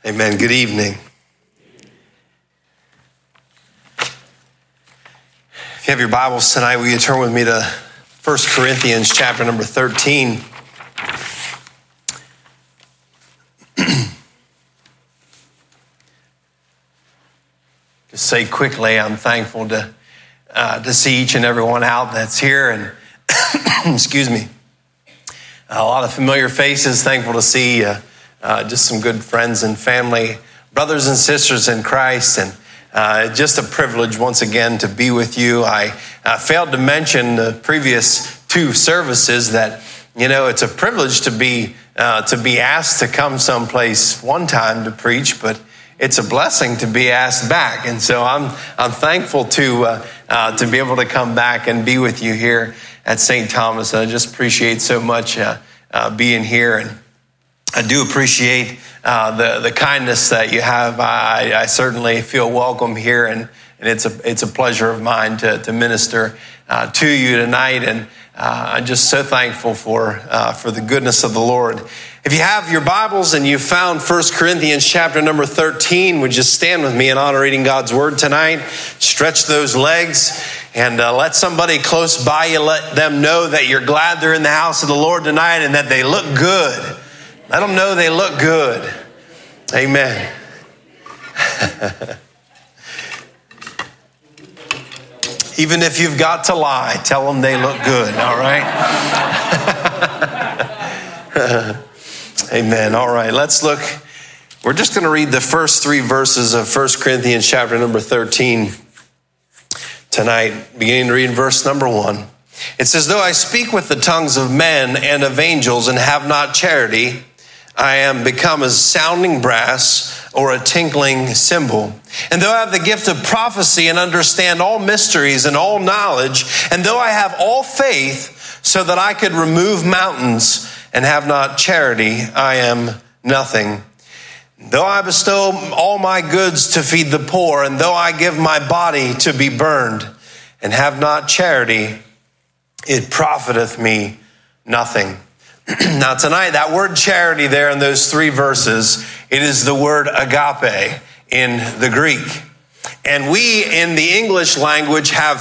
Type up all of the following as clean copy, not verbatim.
Amen. Good evening. If you have your Bibles tonight, will you turn with me to 1 Corinthians chapter number 13. Just say quickly, I'm thankful to see each and every one out that's here, and excuse me, a lot of familiar faces. Thankful to see just some good friends and family, brothers and sisters in Christ, and just a privilege once again to be with you. I failed to mention the previous two services that, you know, it's a privilege to be asked to come someplace one time to preach, but it's a blessing to be asked back. And so I'm thankful to be able to come back and be with you here at St. Thomas. And I just appreciate so much being here. And I do appreciate the kindness that you have. I certainly feel welcome here, and it's a pleasure of mine to minister to you tonight. And I'm just so thankful for the goodness of the Lord. If you have your Bibles and you found 1 Corinthians chapter number 13, would you stand with me in honor reading God's word tonight? Stretch those legs and let somebody close by you, let them know that you're glad they're in the house of the Lord tonight and that they look good. Let them know they look good. Amen. Even if you've got to lie, tell them they look good, all right? Amen. All right, let's look. We're just going to read the first three verses of 1 Corinthians chapter number 13 tonight, beginning to read verse number 1. It says, though I speak with the tongues of men and of angels and have not charity, I am become as sounding brass or a tinkling cymbal. And though I have the gift of prophecy and understand all mysteries and all knowledge, and though I have all faith so that I could remove mountains and have not charity, I am nothing. Though I bestow all my goods to feed the poor, and though I give my body to be burned and have not charity, it profiteth me nothing. Now tonight, that word charity there in those three verses, it is the word agape in the Greek. And we in the English language have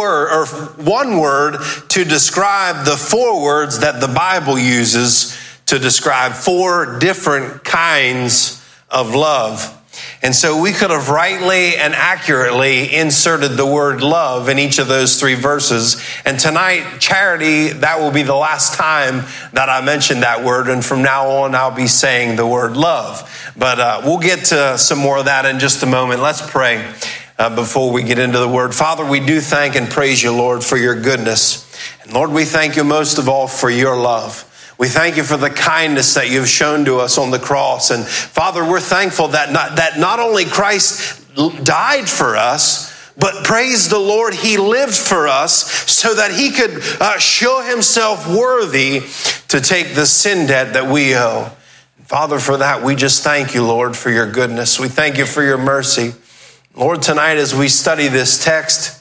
one word to describe the four words that the Bible uses to describe four different kinds of love. And so we could have rightly and accurately inserted the word love in each of those three verses. And tonight, charity, that will be the last time that I mention that word. And from now on, I'll be saying the word love. But we'll get to some more of that in just a moment. Let's pray before we get into the word. Father, we do thank and praise you, Lord, for your goodness. And Lord, we thank you most of all for your love. We thank you for the kindness that you've shown to us on the cross. And Father, we're thankful that not only Christ died for us, but praise the Lord, he lived for us so that he could show himself worthy to take the sin debt that we owe. Father, for that, we just thank you, Lord, for your goodness. We thank you for your mercy. Lord, tonight as we study this text,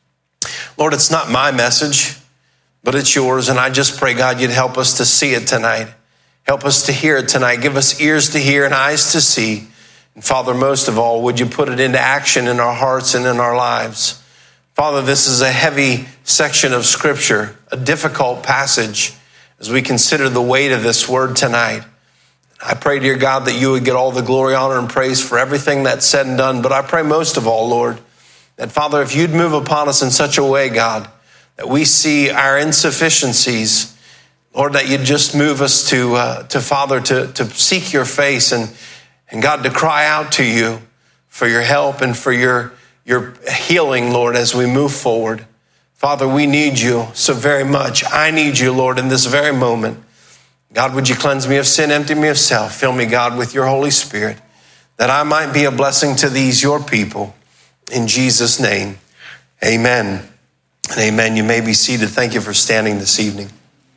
Lord, it's not my message, but it's yours. And I just pray, God, you'd help us to see it tonight. Help us to hear it tonight. Give us ears to hear and eyes to see. And Father, most of all, would you put it into action in our hearts and in our lives? Father, this is a heavy section of Scripture, a difficult passage as we consider the weight of this word tonight. I pray, dear God, that you would get all the glory, honor, and praise for everything that's said and done. But I pray most of all, Lord, that, Father, if you'd move upon us in such a way, God, that we see our insufficiencies, Lord, that you'd just move us to Father, to seek your face and God, to cry out to you for your help and for your healing, Lord, as we move forward. Father, we need you so very much. I need you, Lord, in this very moment. God, would you cleanse me of sin, empty me of self, fill me, God, with your Holy Spirit, that I might be a blessing to these, your people. In Jesus' name, amen. And amen. You may be seated. Thank you for standing this evening.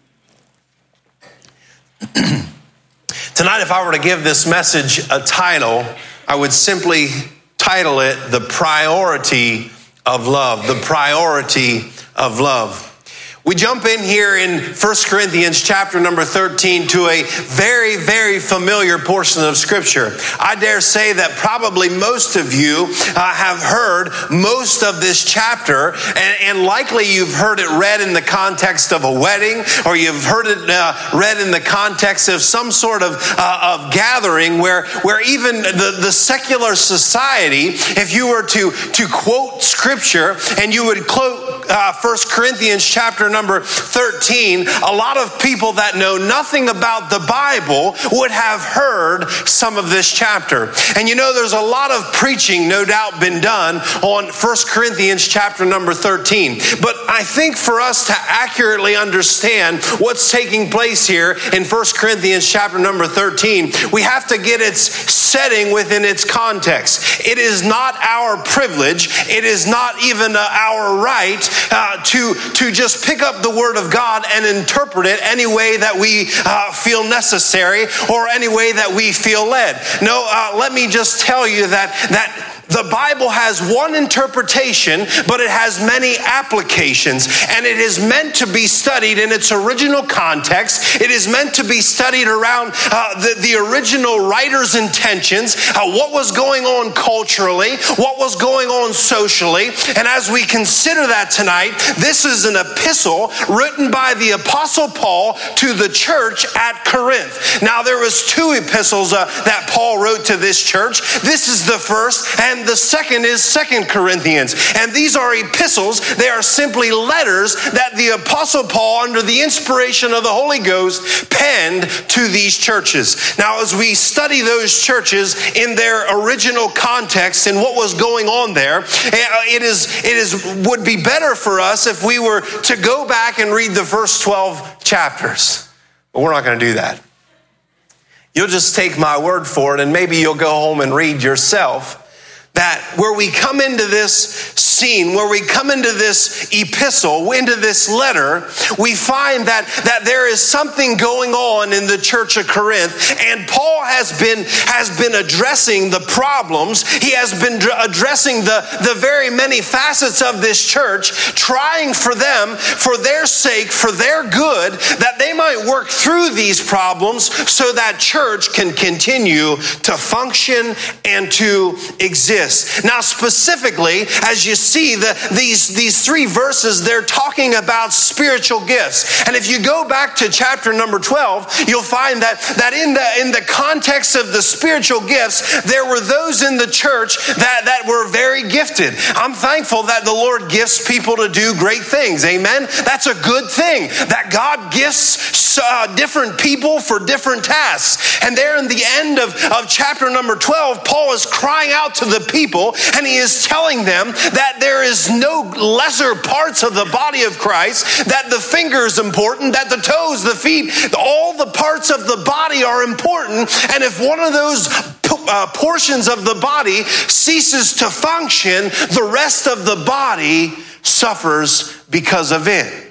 Tonight, if I were to give this message a title, I would simply title it The Priority of Love. The Priority of Love. We jump in here in 1 Corinthians chapter number 13 to a very, very familiar portion of Scripture. I dare say that probably most of you have heard most of this chapter, and likely you've heard it read in the context of a wedding, or you've heard it read in the context of some sort of gathering where even the secular society, if you were to quote Scripture and you would quote 1 Corinthians chapter number 13, a lot of people that know nothing about the Bible would have heard some of this chapter. And you know, there's a lot of preaching, no doubt, been done on 1 Corinthians chapter number 13. But I think for us to accurately understand what's taking place here in 1 Corinthians chapter number 13, we have to get its setting within its context. It is not our privilege, it is not even our right to just pick up the Word of God and interpret it any way that we feel necessary or any way that we feel led. No, let me just tell you that the Bible has one interpretation, but it has many applications, and it is meant to be studied in its original context. It is meant to be studied around the original writer's intentions, what was going on culturally, what was going on socially. And as we consider that tonight, this is an epistle written by the Apostle Paul to the church at Corinth. Now, there was two epistles that Paul wrote to this church. This is the first, and the second is 2 Corinthians. And these are epistles. They are simply letters that the Apostle Paul, under the inspiration of the Holy Ghost, penned to these churches. Now, as we study those churches in their original context and what was going on there, it would be better for us if we were to go back and read the first 12 chapters. But we're not going to do that. You'll just take my word for it, and maybe you'll go home and read yourself. That where we come into this scene, where we come into this epistle, into this letter, we find that there is something going on in the church of Corinth, and Paul has been addressing the problems. He has been addressing the very many facets of this church, trying for them, for their sake, for their good, that they might work through these problems so that church can continue to function and to exist. Now, specifically, as you see, these three verses, they're talking about spiritual gifts. And if you go back to chapter number 12, you'll find that in the context of the spiritual gifts, there were those in the church that were very gifted. I'm thankful that the Lord gifts people to do great things. Amen? That's a good thing, that God gifts different people for different tasks. And there in the end of chapter number 12, Paul is crying out to the people, and he is telling them that there is no lesser parts of the body of Christ, that the finger is important, that the toes, the feet, all the parts of the body are important. And if one of those portions of the body ceases to function, the rest of the body suffers because of it.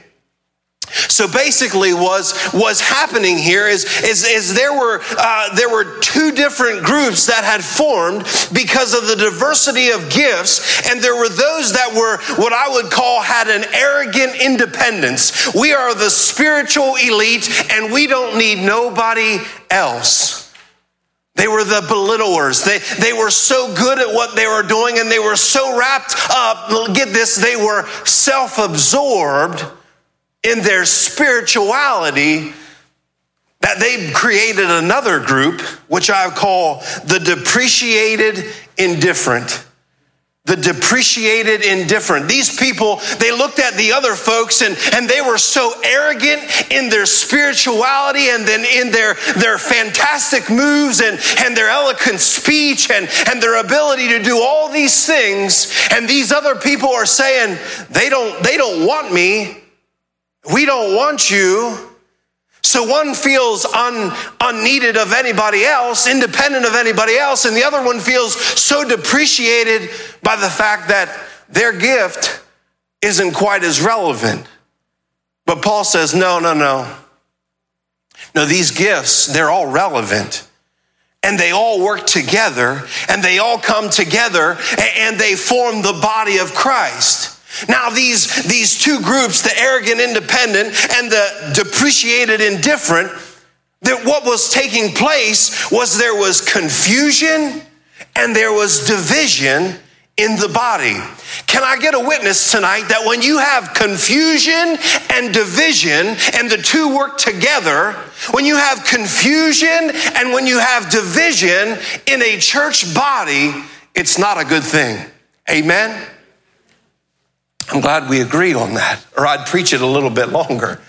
So basically what's happening here is there were two different groups that had formed because of the diversity of gifts, and there were those that were what I would call had an arrogant independence. We are the spiritual elite and we don't need nobody else. They were the belittlers. They were so good at what they were doing, and they were so wrapped up, get this, they were self-absorbed in their spirituality that they created another group, which I call the depreciated indifferent. The depreciated indifferent. These people, they looked at the other folks and they were so arrogant in their spirituality and then in their fantastic moves and their eloquent speech and their ability to do all these things. And these other people are saying, they don't want me. We don't want you. So one feels unneeded of anybody else, independent of anybody else, and the other one feels so depreciated by the fact that their gift isn't quite as relevant. But Paul says, no. No, these gifts, they're all relevant. And they all work together, and they all come together, and they form the body of Christ. Now, these two groups, the arrogant independent and the depreciated indifferent, that what was taking place was there was confusion and there was division in the body. Can I get a witness tonight that when you have confusion and division and the two work together, when you have confusion and when you have division in a church body, it's not a good thing. Amen? I'm glad we agree on that, or I'd preach it a little bit longer.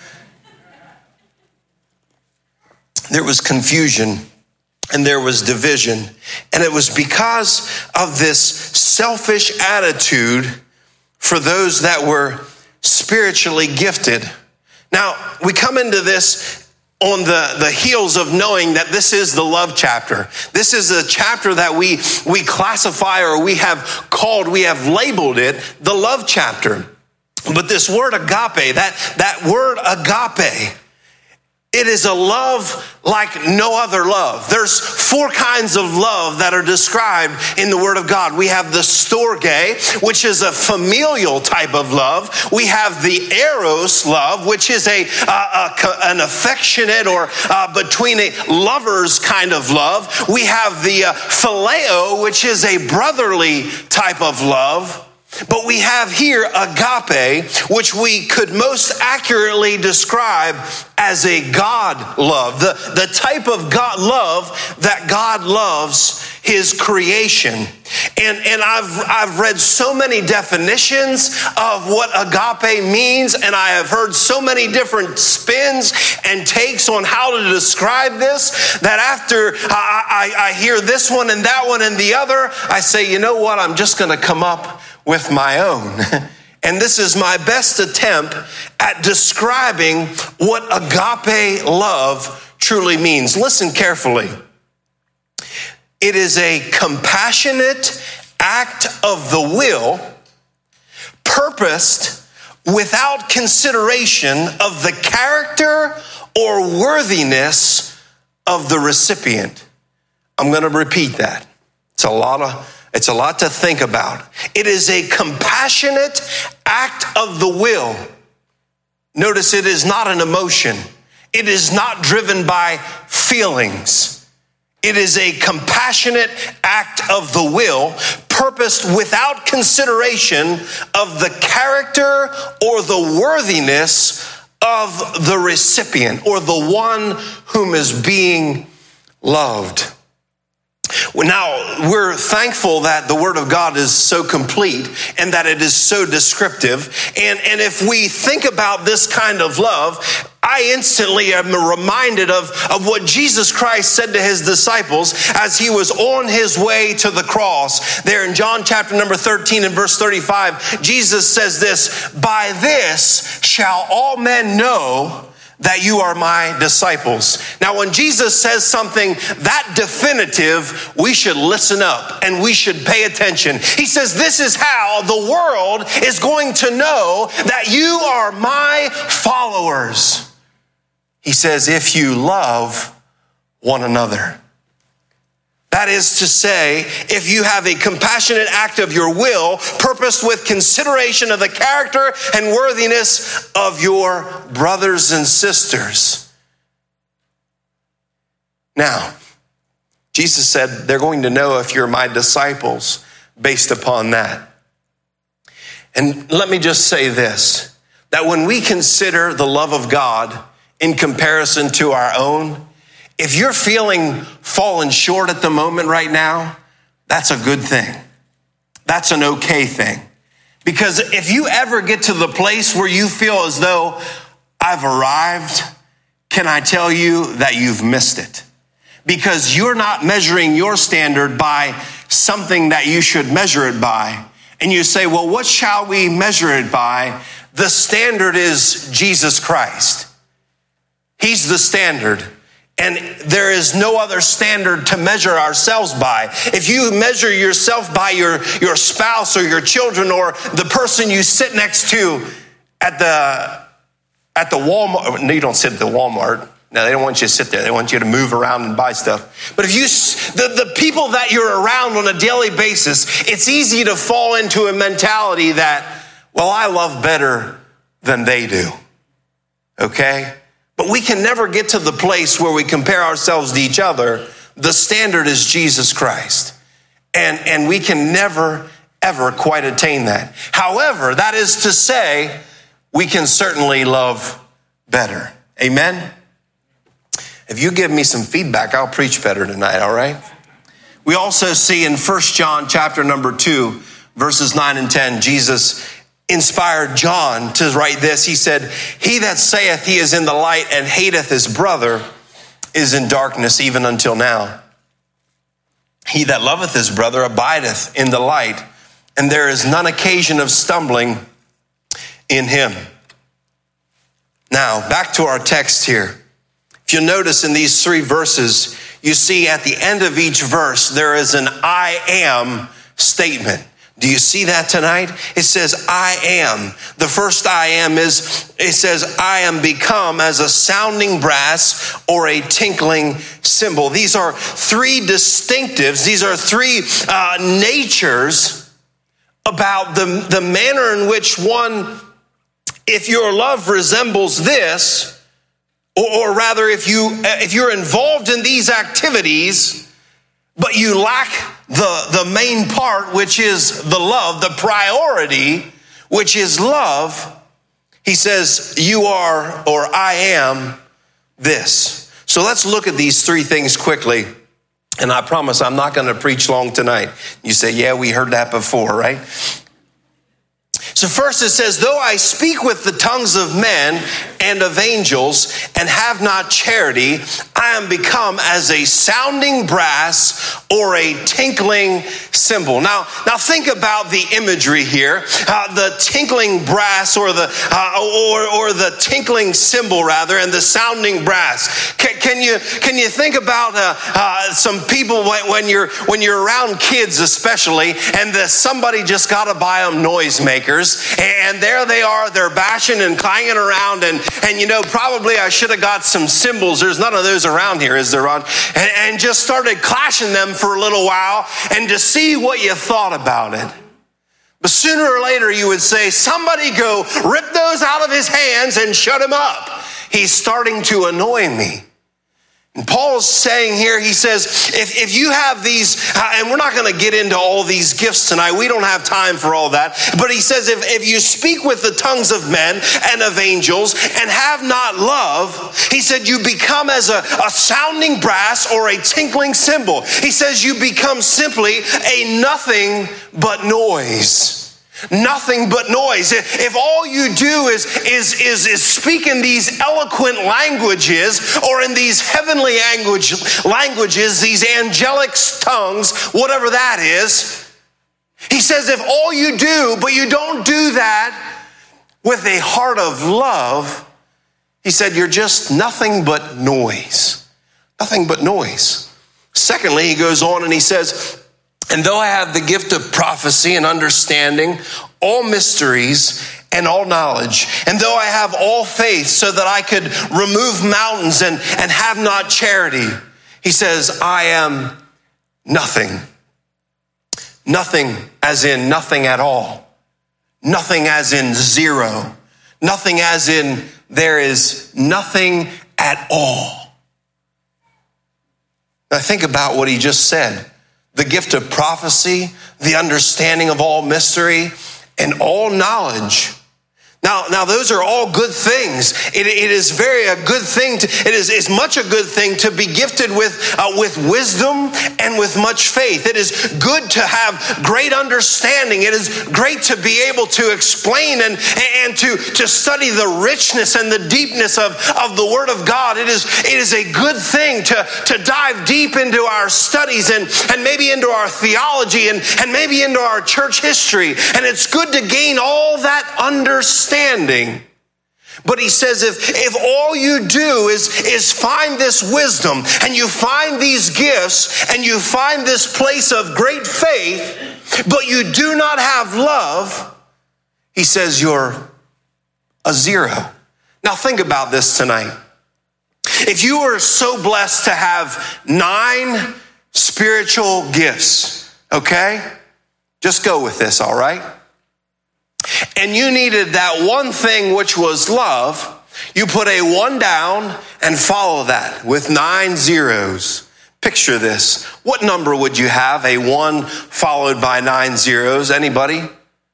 There was confusion and there was division. And it was because of this selfish attitude for those that were spiritually gifted. Now, we come into this on the heels of knowing that this is the love chapter. This is a chapter that we classify, or we have labeled it the love chapter. But this word agape, that word agape, it is a love like no other love. There's four kinds of love that are described in the Word of God. We have the storge, which is a familial type of love. We have the eros love, which is an affectionate or between a lovers kind of love. We have the phileo, which is a brotherly type of love. But we have here agape, which we could most accurately describe as a God love, the type of God love that God loves his creation. And I've read so many definitions of what agape means, and I have heard so many different spins and takes on how to describe this, that after I hear this one and that one and the other, I say, you know what, I'm just going to come up with my own. And this is my best attempt at describing what agape love truly means. Listen carefully. It is a compassionate act of the will, purposed without consideration of the character or worthiness of the recipient. I'm going to repeat that. It's a lot to think about. It is a compassionate act of the will. Notice it is not an emotion. It is not driven by feelings. It is a compassionate act of the will, purposed without consideration of the character or the worthiness of the recipient or the one whom is being loved. Now, we're thankful that the Word of God is so complete and that it is so descriptive. And if we think about this kind of love, I instantly am reminded of what Jesus Christ said to his disciples as he was on his way to the cross. There in John chapter number 13 and verse 35, Jesus says this, "By this shall all men know that you are my disciples." Now, when Jesus says something that definitive, we should listen up and we should pay attention. He says, this is how the world is going to know that you are my followers. He says, if you love one another. That is to say, if you have a compassionate act of your will, purposed with consideration of the character and worthiness of your brothers and sisters. Now, Jesus said they're going to know if you're my disciples based upon that. And let me just say this, that when we consider the love of God in comparison to our own, if you're feeling fallen short at the moment right now, that's a good thing. That's an okay thing. Because if you ever get to the place where you feel as though I've arrived, can I tell you that you've missed it? Because you're not measuring your standard by something that you should measure it by. And you say, well, what shall we measure it by? The standard is Jesus Christ. He's the standard. And there is no other standard to measure ourselves by. If you measure yourself by your spouse or your children or the person you sit next to at the Walmart. No, you don't sit at the Walmart. No, they don't want you to sit there. They want you to move around and buy stuff. But if the people that you're around on a daily basis, it's easy to fall into a mentality that, well, I love better than they do, okay? But we can never get to the place where we compare ourselves to each other. The standard is Jesus Christ. And we can never, ever quite attain that. However, that is to say, we can certainly love better. Amen? If you give me some feedback, I'll preach better tonight, all right? We also see in 1 John chapter number 2, verses 9 and 10, Jesus inspired John to write this. He said, he that saith he is in the light and hateth his brother is in darkness even until now. He that loveth his brother abideth in the light, and there is none occasion of stumbling in him. Now, back to our text here. If you notice in these 3 verses, you see at the end of each verse, there is an I am statement. Do you see that tonight? It says, I am. The first I am is, it says, I am become as a sounding brass or a tinkling cymbal. These are 3 distinctives. These are 3 natures about the manner in which one, if your love resembles this, or rather if you're involved in these activities, but you lack the main part, which is the love, the priority, which is love, he says, you are, or I am this. So let's look at these 3 things quickly. And I promise I'm not going to preach long tonight. You say, yeah, we heard that before, right? So first it says, though I speak with the tongues of men and of angels and have not charity, I am become as a sounding brass or a tinkling cymbal. Now think about the imagery here. The tinkling brass or the tinkling cymbal rather, and the sounding brass. Can you think about some people when you're around kids especially, and somebody just got to buy them noisemakers, and there they are, they're bashing and clanging around, and probably I should have got some cymbals. There's none of those around here, is there, Ron? And just started clashing them for a little while and to see what you thought about it. But sooner or later you would say, somebody go rip those out of his hands and shut him up. He's starting to annoy me. And Paul's saying here, he says, if you have these, and we're not going to get into all these gifts tonight. We don't have time for all that. But he says, if you speak with the tongues of men and of angels and have not love, he said, you become as a sounding brass or a tinkling cymbal. He says, you become simply a nothing but noise. Nothing but noise. If all you do is speak in these eloquent languages or in these heavenly languages, these angelic tongues, whatever that is, he says if all you do, but you don't do that with a heart of love, he said you're just nothing but noise. Nothing but noise. Secondly, he goes on and he says, and though I have the gift of prophecy and understanding, all mysteries and all knowledge, and though I have all faith so that I could remove mountains and have not charity, he says, I am nothing. Nothing as in nothing at all. Nothing as in zero. Nothing as in there is nothing at all. Now think about what he just said. The gift of prophecy, the understanding of all mystery, and all knowledge. Now those are all good things. It is a good thing. It is much a good thing to be gifted with wisdom and with much faith. It is good to have great understanding. It is great to be able to explain and to study the richness and the deepness of the Word of God. It is a good thing to dive deep into our studies and maybe into our theology and maybe into our church history. And it's good to gain all that understanding. But he says if all you do is find this wisdom and you find these gifts and you find this place of great faith, but you do not have love, he says you're a zero. Now think about this tonight. If you were so blessed to have 9 spiritual gifts, okay? Just go with this, all right? and you needed that one thing, which was love, you put a 1 down and follow that with 9 zeros. Picture this. What number would you have? A 1 followed by 9 zeros. Anybody?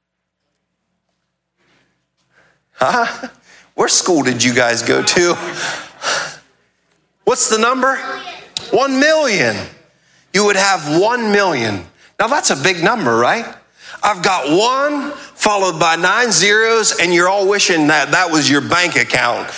Huh? Where school did you guys go to? What's the number? 1 million. You would have 1 million. Now that's a big number, right? I've got 1 followed by 9 zeros, and you're all wishing that that was your bank account.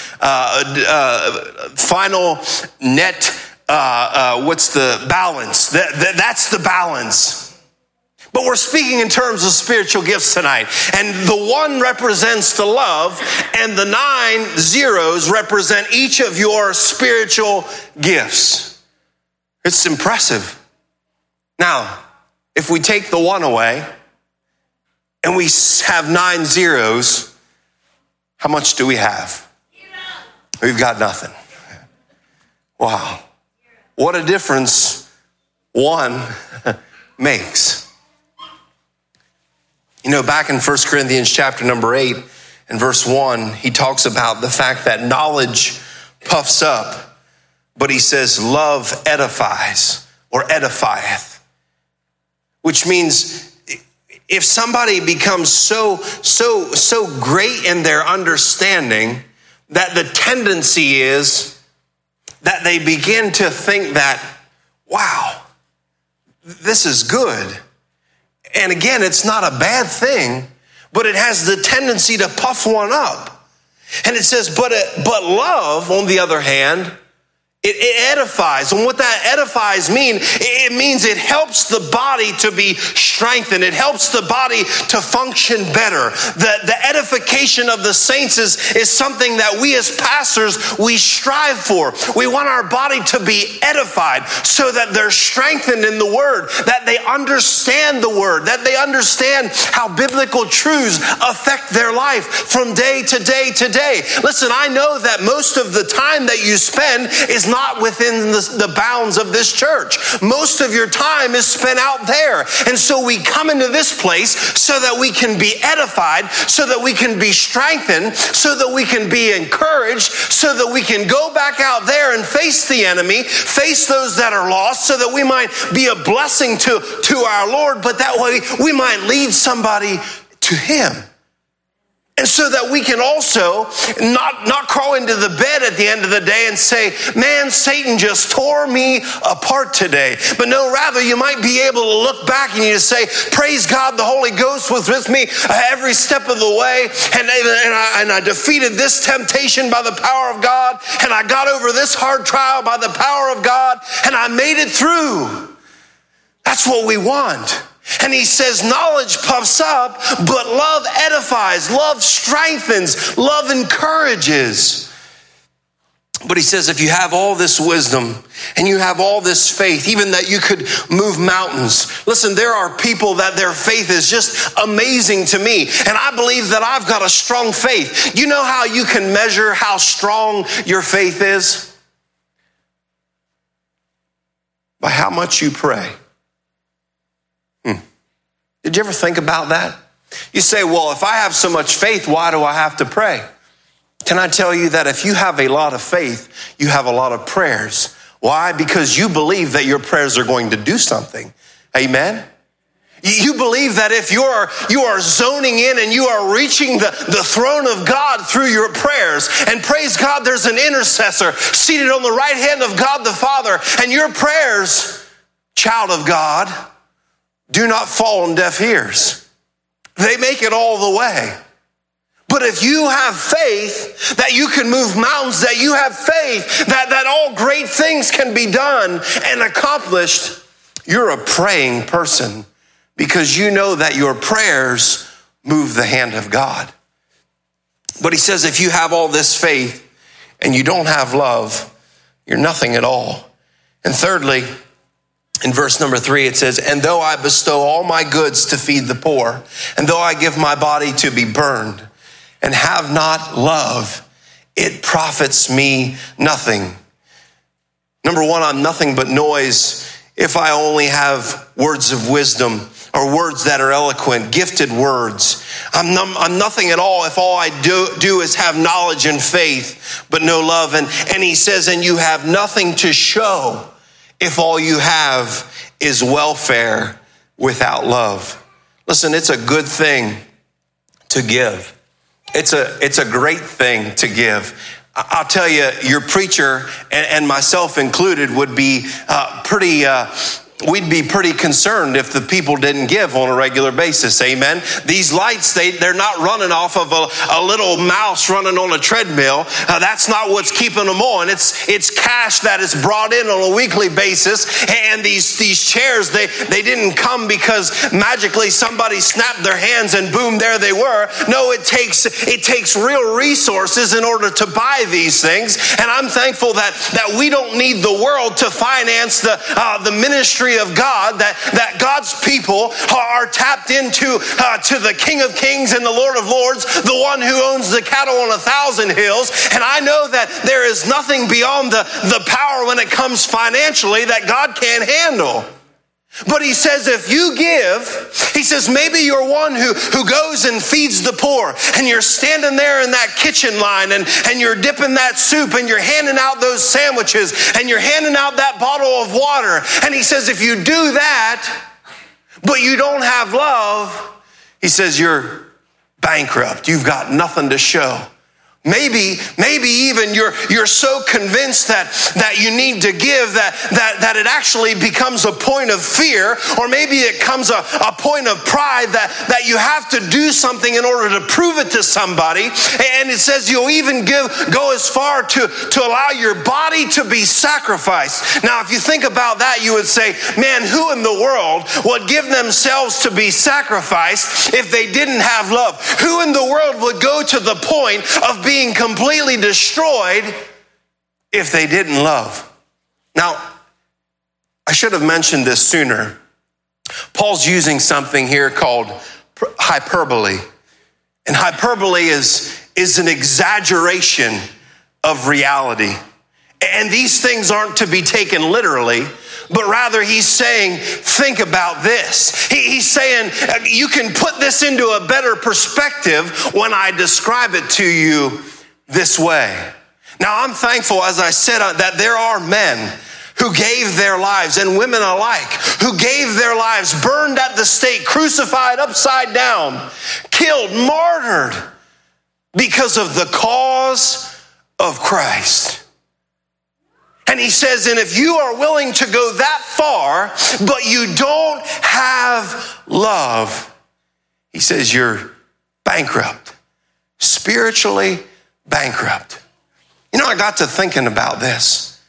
Final net, what's the balance? That's the balance. But we're speaking in terms of spiritual gifts tonight. And the 1 represents the love, and the 9 zeros represent each of your spiritual gifts. It's impressive. Now, if we take the 1 away, and we have 9 zeros, how much do we have? We've got nothing. Wow. What a difference 1 makes. You know, back in 1 Corinthians chapter number 8 and verse 1, he talks about the fact that knowledge puffs up, but he says love edifies or edifieth, which means if somebody becomes so great in their understanding that the tendency is that they begin to think that, wow, this is good. And again, it's not a bad thing, but it has the tendency to puff one up. And it says, but love, on the other hand, it edifies. And what that edifies means, it means it helps the body to be strengthened. It helps the body to function better. The edification of the saints is something that we as pastors, we strive for. We want our body to be edified so that they're strengthened in the word, that they understand the word, that they understand how biblical truths affect their life from day to day to day. Listen, I know that most of the time that you spend is not within the bounds of this church. Most of your time is spent out there. And so we come into this place so that we can be edified, so that we can be strengthened, so that we can be encouraged, so that we can go back out there and face the enemy, face those that are lost, so that we might be a blessing to our Lord, but that way we might lead somebody to him. And so that we can also not crawl into the bed at the end of the day and say, man, Satan just tore me apart today. But no, rather you might be able to look back and you say, praise God, the Holy Ghost was with me every step of the way. And I defeated this temptation by the power of God. And I got over this hard trial by the power of God. And I made it through. That's what we want. And he says knowledge puffs up, but love edifies, love strengthens, love encourages. But he says if you have all this wisdom and you have all this faith, even that you could move mountains. Listen, there are people that their faith is just amazing to me. And I believe that I've got a strong faith. You know how you can measure how strong your faith is? By how much you pray. Did you ever think about that? You say, well, if I have so much faith, why do I have to pray? Can I tell you that if you have a lot of faith, you have a lot of prayers. Why? Because you believe that your prayers are going to do something. Amen? You believe that if you are zoning in and you are reaching the throne of God through your prayers, and praise God, there's an intercessor seated on the right hand of God the Father, and your prayers, child of God, do not fall on deaf ears. They make it all the way. But if you have faith that you can move mountains, that you have faith that all great things can be done and accomplished, you're a praying person because you know that your prayers move the hand of God. But he says if you have all this faith and you don't have love, you're nothing at all. And thirdly, in verse number 3, it says, and though I bestow all my goods to feed the poor, and though I give my body to be burned, and have not love, it profits me nothing. Number one, I'm nothing but noise if I only have words of wisdom or words that are eloquent, gifted words. I'm nothing at all if all I do is have knowledge and faith, but no love. And he says, and you have nothing to show if all you have is welfare without love. Listen, it's a good thing to give. It's a great thing to give. I'll tell you, your preacher and myself included would be we'd be pretty concerned if the people didn't give on a regular basis. Amen. These lights, they're not running off of a little mouse running on a treadmill. That's not what's keeping them on. It's cash that is brought in on a weekly basis. And these chairs, they didn't come because magically somebody snapped their hands and boom, there they were. No, it takes real resources in order to buy these things. And I'm thankful that we don't need the world to finance the ministry of God, that God's people are tapped into to the King of Kings and the Lord of Lords, the one who owns the cattle on 1,000 hills. And I know that there is nothing beyond the power when it comes financially that God can't handle. But he says, if you give, he says, maybe you're one who goes and feeds the poor, and you're standing there in that kitchen line, and you're dipping that soup, and you're handing out those sandwiches, and you're handing out that bottle of water. And he says, if you do that, but you don't have love, he says, you're bankrupt. You've got nothing to show. Maybe even you're so convinced that you need to give that it actually becomes a point of fear, or maybe it comes a point of pride that you have to do something in order to prove it to somebody. And it says you'll even go as far to allow your body to be sacrificed. Now, if you think about that, you would say, man, who in the world would give themselves to be sacrificed if they didn't have love? Who in the world would go to the point of being completely destroyed if they didn't love? Now, I should have mentioned this sooner. Paul's using something here called hyperbole. And hyperbole is an exaggeration of reality. And these things aren't to be taken literally, but rather he's saying, think about this. He's saying, you can put this into a better perspective when I describe it to you this way. Now, I'm thankful, as I said, that there are men who gave their lives, and women alike, who gave their lives, burned at the stake, crucified upside down, killed, martyred, because of the cause of Christ. And he says, and if you are willing to go that far, but you don't have love, he says you're bankrupt, spiritually bankrupt. You know, I got to thinking about this.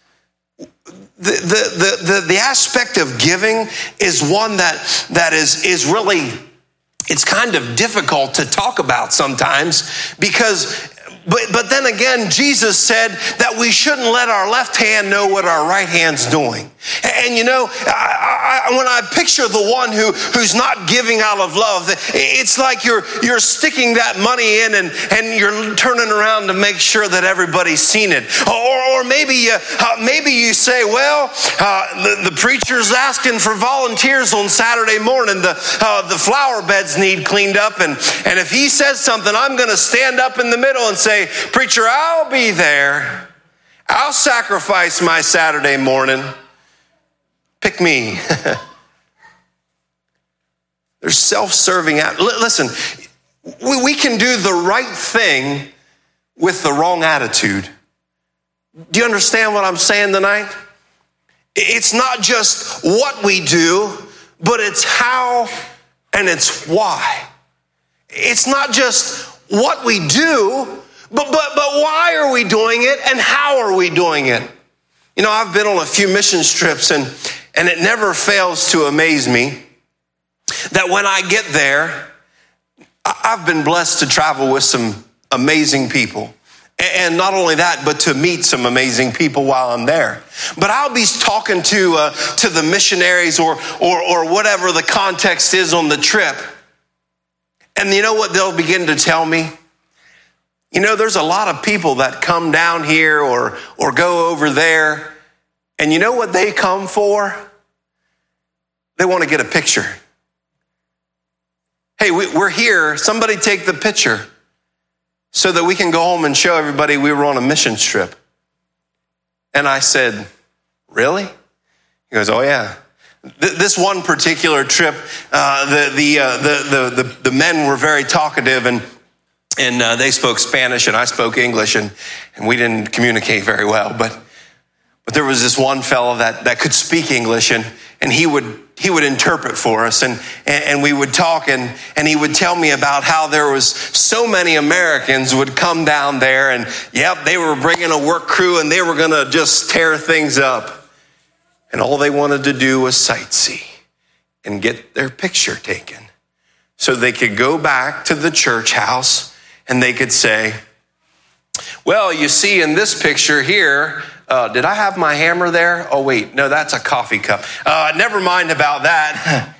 The aspect of giving is one that is really, it's kind of difficult to talk about sometimes because But then again, Jesus said that we shouldn't let our left hand know what our right hand's doing. And you know, when I picture the one who's not giving out of love, it's like you're sticking that money in and you're turning around to make sure that everybody's seen it. Or maybe you say, well, the preacher's asking for volunteers on Saturday morning. The flower beds need cleaned up, and if he says something, I'm going to stand up in the middle and say, preacher, I'll be there. I'll sacrifice my Saturday morning. Pick me. There's self-serving. Listen, we can do the right thing with the wrong attitude. Do you understand what I'm saying tonight? It's not just what we do, but it's how and it's why. It's not just what we do, but why are we doing it and how are we doing it? You know, I've been on a few mission trips and it never fails to amaze me that when I get there, I've been blessed to travel with some amazing people. And not only that, but to meet some amazing people while I'm there. But I'll be talking to the missionaries or whatever the context is on the trip. And you know what they'll begin to tell me? You know, there's a lot of people that come down here or go over there. And you know what they come for? They want to get a picture. hey, we're here. Somebody take the picture so that we can go home and show everybody we were on a missions trip. And I said, really? He goes, oh yeah. This one particular trip, the men were very talkative, and they spoke Spanish and I spoke English, and we didn't communicate very well. But there was this one fellow that could speak English, and he would interpret for us, and we would talk, and he would tell me about how there was so many Americans would come down there, and they were bringing a work crew, and they were going to just tear things up. And all they wanted to do was sightsee and get their picture taken so they could go back to the church house and they could say, well, you see in this picture here, did I have my hammer there? Oh, wait, no, that's a coffee cup. Never mind about that.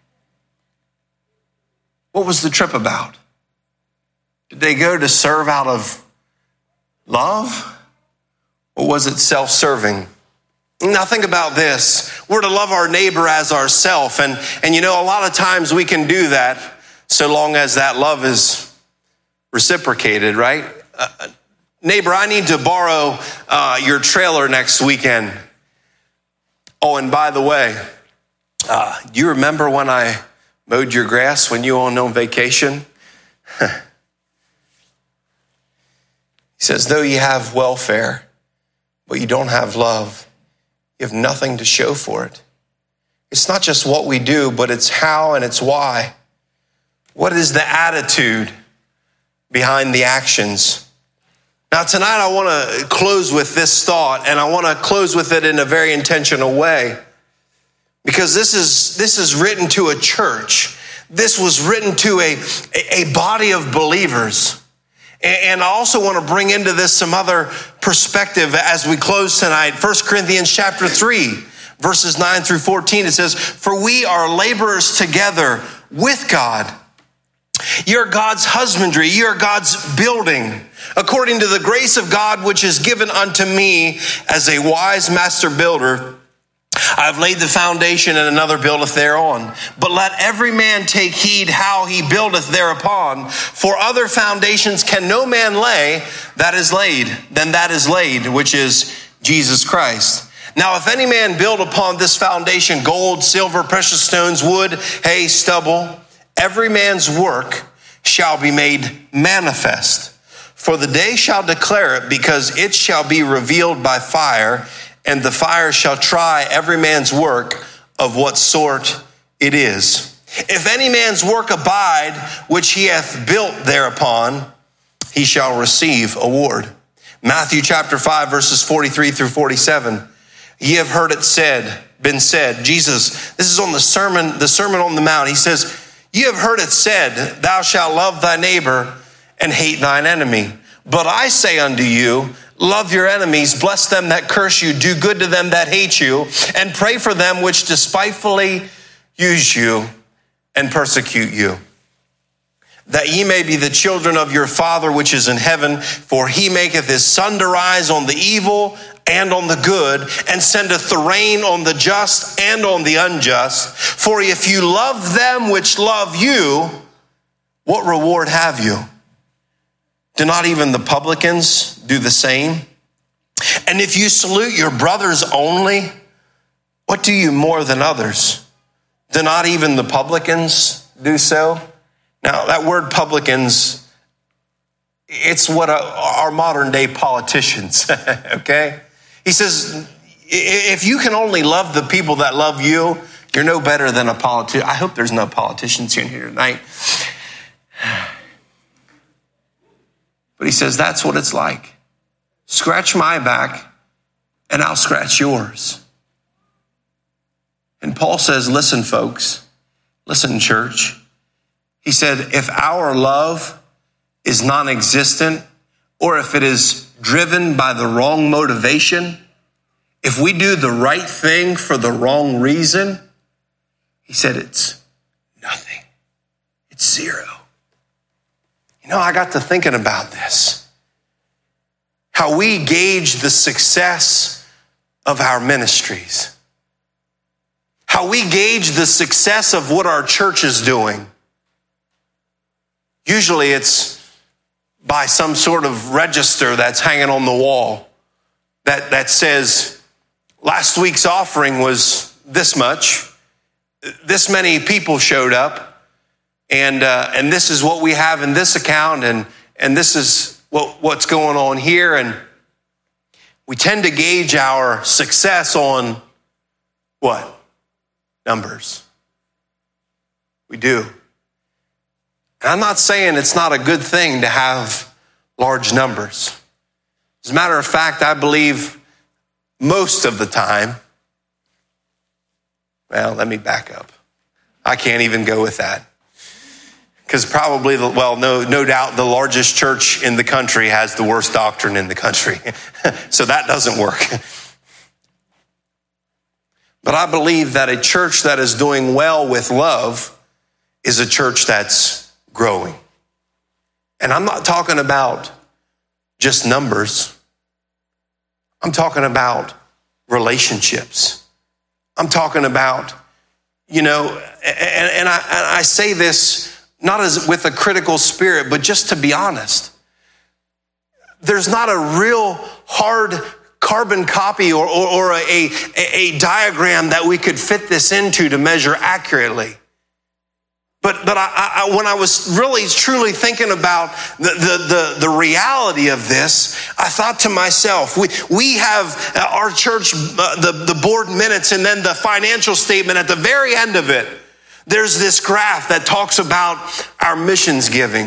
What was the trip about? Did they go to serve out of love? Or was it self-serving? Now think about this. We're to love our neighbor as ourselves. And a lot of times we can do that so long as that love is reciprocated, right? Neighbor, I need to borrow your trailer next weekend. Oh, and by the way, do you remember when I mowed your grass when you were on vacation? He says, though you have welfare, but you don't have love, you have nothing to show for it. It's not just what we do, but it's how and it's why. What is the attitude behind the actions? Now tonight I want to close with this thought, and I want to close with it in a very intentional way, because this is written to a church. This was written to a body of believers. And I also want to bring into this some other perspective as we close tonight. 1 Corinthians chapter 3, verses 9 through 14, it says, for we are laborers together with God. You're God's husbandry. You're God's building. According to the grace of God, which is given unto me as a wise master builder, I've laid the foundation, and another buildeth thereon. But let every man take heed how he buildeth thereupon. For other foundations can no man lay that is laid, which is Jesus Christ. Now, if any man build upon this foundation gold, silver, precious stones, wood, hay, stubble, every man's work shall be made manifest. For the day shall declare it, because it shall be revealed by fire, and the fire shall try every man's work of what sort it is. If any man's work abide, which he hath built thereupon, he shall receive award. Matthew chapter 5, verses 43 through 47. Ye have heard it been said, Jesus, this is on the Sermon on the Mount. He says, ye have heard it said, thou shalt love thy neighbor and hate thine enemy. But I say unto you, love your enemies, bless them that curse you, do good to them that hate you, and pray for them which despitefully use you and persecute you, that ye may be the children of your Father which is in heaven. For he maketh his sun to rise on the evil and on the good, and sendeth the rain on the just and on the unjust. For if you love them which love you, what reward have you? Do not even the publicans do the same? And if you salute your brothers only, what do you more than others? Do not even the publicans do so? Now, that word publicans, it's what our modern day politicians, okay? He says, if you can only love the people that love you, you're no better than a politician. I hope there's no politicians in here tonight. But he says, that's what it's like. Scratch my back and I'll scratch yours. And Paul says, listen, folks, listen, church. He said, if our love is non-existent, or if it is driven by the wrong motivation, if we do the right thing for the wrong reason, he said, it's nothing. It's zero. I got to thinking about this. How we gauge the success of our ministries. How we gauge the success of what our church is doing. Usually it's by some sort of register that's hanging on the wall that says, last week's offering was this much, this many people showed up, and this is what we have in this account, and this is what's going on here. And we tend to gauge our success on what? Numbers. We do. And I'm not saying it's not a good thing to have large numbers. As a matter of fact, I believe most of the time, well, let me back up. I can't even go with that. Because probably, no doubt the largest church in the country has the worst doctrine in the country. So that doesn't work. But I believe that a church that is doing well with love is a church that's growing. And I'm not talking about just numbers. I'm talking about relationships. I'm talking about, and I say this not as with a critical spirit, but just to be honest. There's not a real hard carbon copy or a diagram that we could fit this into to measure accurately. But I when I was really truly thinking about the reality of this, I thought to myself, we have our church, the board minutes, and then the financial statement at the very end of it. There's this graph that talks about our missions giving.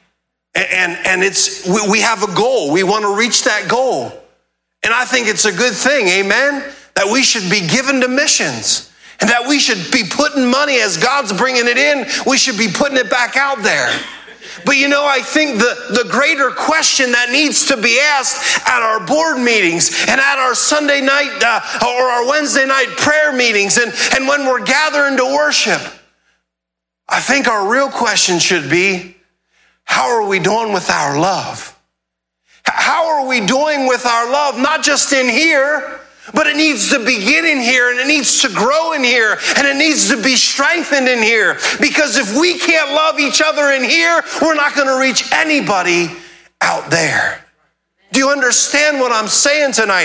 And we have a goal. We want to reach that goal. And I think it's a good thing, amen, that we should be given to missions. And that we should be putting money as God's bringing it in, we should be putting it back out there. But I think the greater question that needs to be asked at our board meetings and at our Sunday night or our Wednesday night prayer meetings and when we're gathering to worship, I think our real question should be, how are we doing with our love? How are we doing with our love? Not just in here, but it needs to begin in here, and it needs to grow in here, and it needs to be strengthened in here. Because if we can't love each other in here, we're not going to reach anybody out there. Do you understand what I'm saying tonight?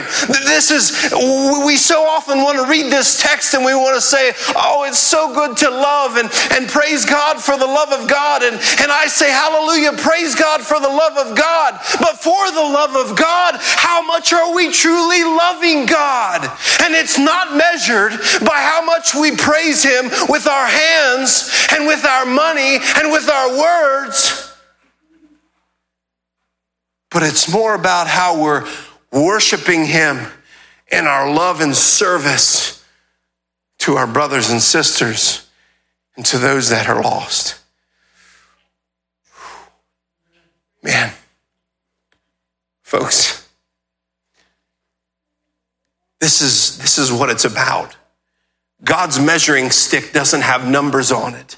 We so often want to read this text and we want to say, oh, it's so good to love and praise God for the love of God. And I say, hallelujah, praise God for the love of God. But for the love of God, how much are we truly loving God? And it's not measured by how much we praise Him with our hands and with our money and with our words. But it's more about how we're worshiping Him in our love and service to our brothers and sisters and to those that are lost. Man, folks, this is what it's about. God's measuring stick doesn't have numbers on it.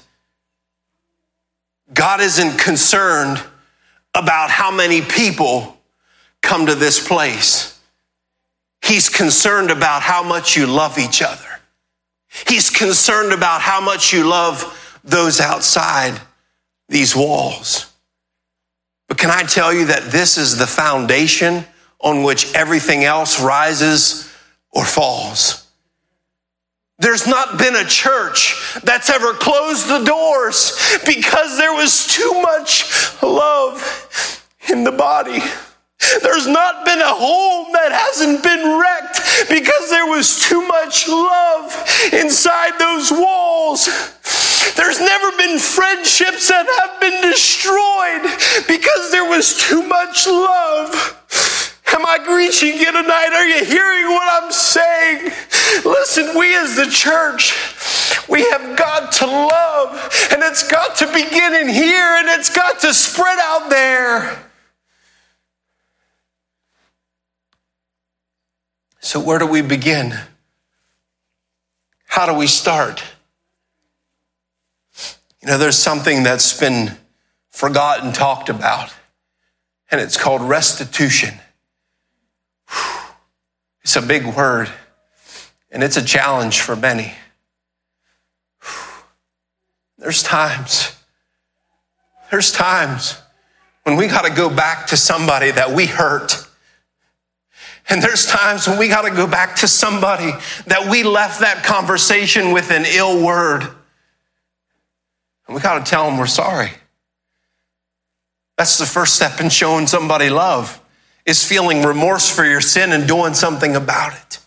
God isn't concerned about how many people come to this place. He's concerned about how much you love each other. He's concerned about how much you love those outside these walls. But can I tell you that this is the foundation on which everything else rises or falls? There's not been a church that's ever closed the doors because there was too much love in the body. There's not been a home that hasn't been wrecked because there was too much love inside those walls. There's never been friendships that have been destroyed because there was too much love. Am I reaching you tonight? Are you hearing what I'm saying? Listen, we as the church, we have got to love, and it's got to begin in here, and it's got to spread out there. So where do we begin? How do we start? There's something that's been forgotten, talked about, and it's called restitution. It's a big word, and it's a challenge for many. There's times There's times when we got to go back to somebody that we hurt. And there's times when we got to go back to somebody that we left that conversation with an ill word. And we got to tell them we're sorry. That's the first step in showing somebody love, is feeling remorse for your sin and doing something about it.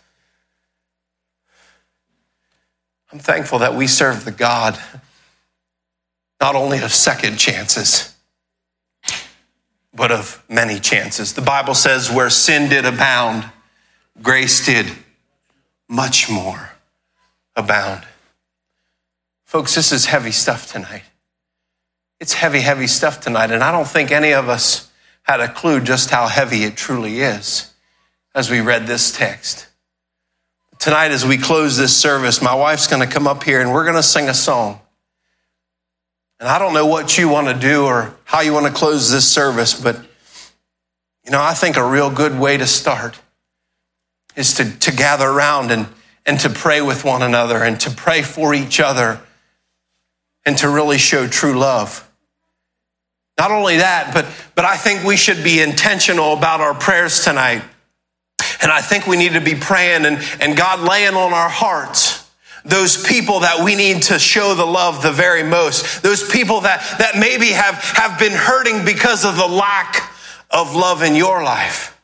I'm thankful that we serve the God not only of second chances, but of many chances. The Bible says where sin did abound, grace did much more abound. Folks, this is heavy stuff tonight. It's heavy, heavy stuff tonight, and I don't think any of us had a clue just how heavy it truly is as we read this text. Tonight, as we close this service, my wife's going to come up here and we're going to sing a song. And I don't know what you want to do or how you want to close this service, but I think a real good way to start is to gather around and to pray with one another and to pray for each other and to really show true love. Not only that, but I think we should be intentional about our prayers tonight. And I think we need to be praying and God laying on our hearts those people that we need to show the love the very most. Those people that maybe have been hurting because of the lack of love in your life.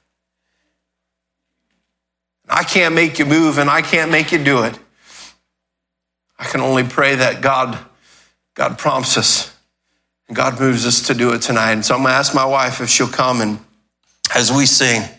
I can't make you move and I can't make you do it. I can only pray that God prompts us and God moves us to do it tonight. And so I'm going to ask my wife if she'll come, and as we sing,